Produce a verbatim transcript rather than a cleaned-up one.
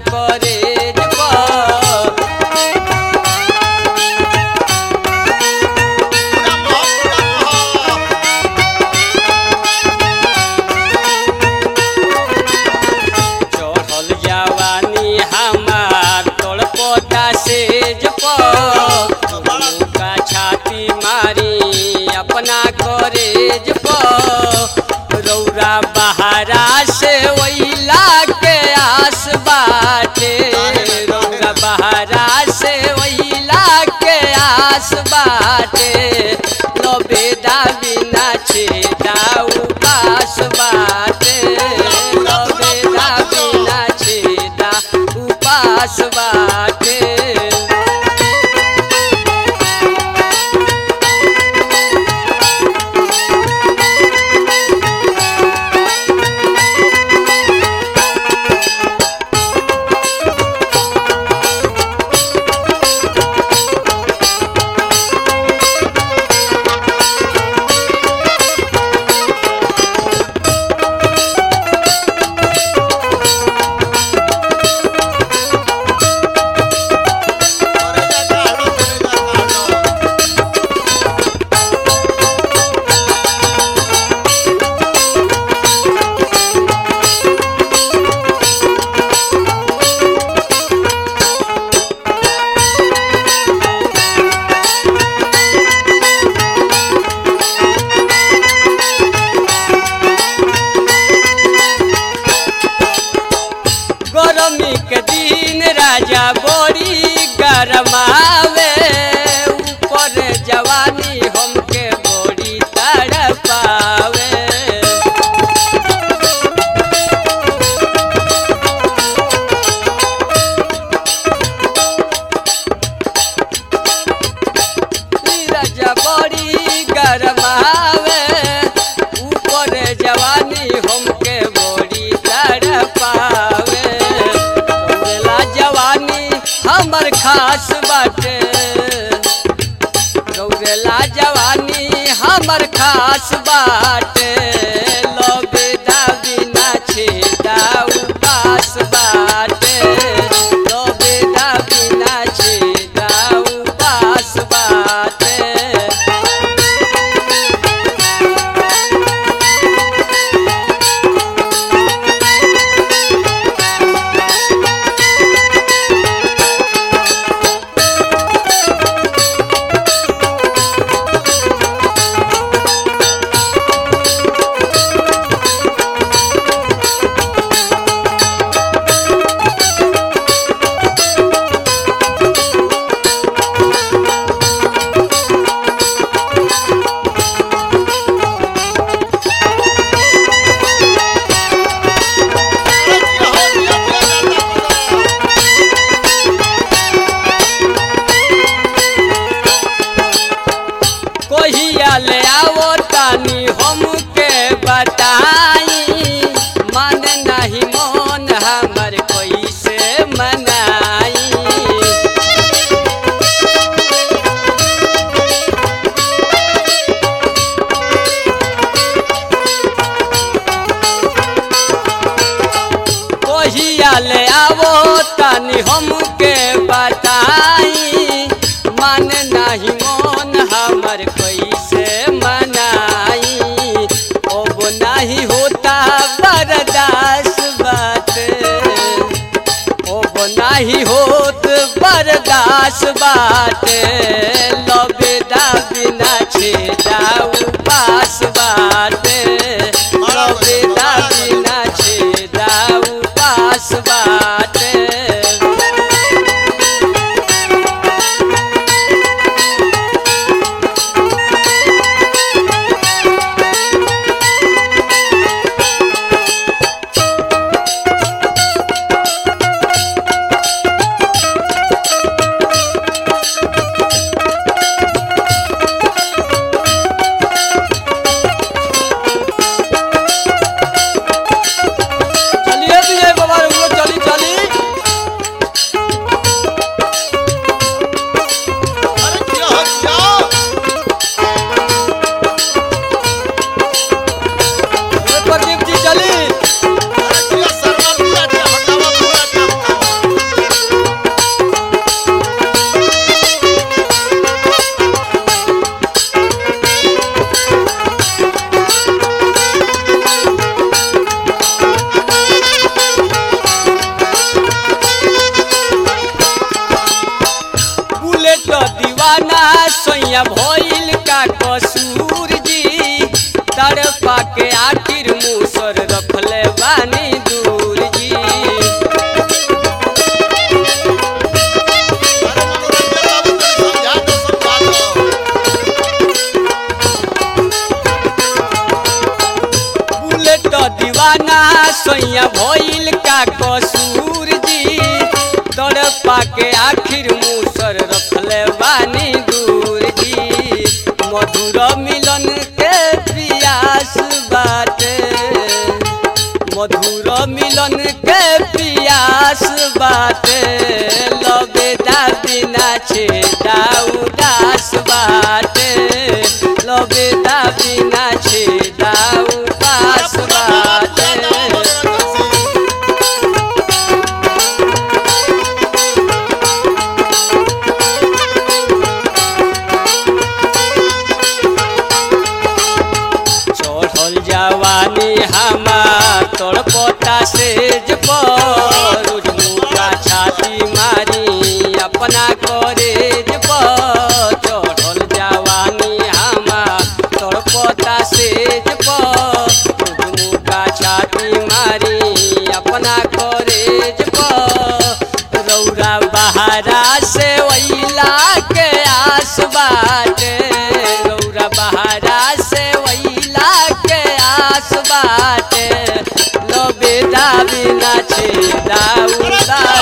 करेज पर चढ़ल जवानी हमार तड़पता सेज पर का छाती मारी अपना करेज पर रौरा बहारा से वैला के आस बाटे रौरा बहारा से वैला के आस बाटे लबेदा बिना छेदा उपास बाटे लबेदा बिना छेदा उपास बाटे गरमी के दिन राजा बड़ी गरमावे ऊपर जवानी हमके बड़ी तड़पावे राजा बड़ी गरमावे ऊपर जवानी हमके बड़ी तड़पावे हमर खास बाटे गौरेला जवानी हमर खास बाटे लबेदा बिना छेदा उपास बाटे लबेदा बिना छेदा उपास बाटे ले आओ तानी हमके बताई मन नहीं मन हमर कैसे मनाई कहिया ले आओ तानी हमके बताई मन नहीं मन हमर कैसे मनाई अब नहीं होता बर्दाश्त बाटे अब नहीं होत बर्दाश्त बाटे लबेदा बिना छेदा उपास बाटे लबेदा बिना छेदा उपास बाटे दीवाना सोया भइल का कसूर जी तड़पा के आखिर मुसर रखले बानी दूर जी बुलेट दीवाना सोया भइल का कसूर जी तड़पा के आखिर मुसर रखले बानी दूर जी मधुर मिलन के पियास बाटे मधुर मिलन के पियास बाटे लबेदा बिना छेदा उदास बाटे लबेदा बिना छेदा उदास बाटे जवानी हमार तड़पता सेज पर रोज मुका छाती मारी अपना करेज पर चढ़ल जवानी हमार तड़पता सेज पर रोज मुका छाती मारी अपना करेज पर रौरा बहारा से वैला के आस बाटे रौरा बहारा से वैला के आस बाटे लबेदा बिना छेदा उदास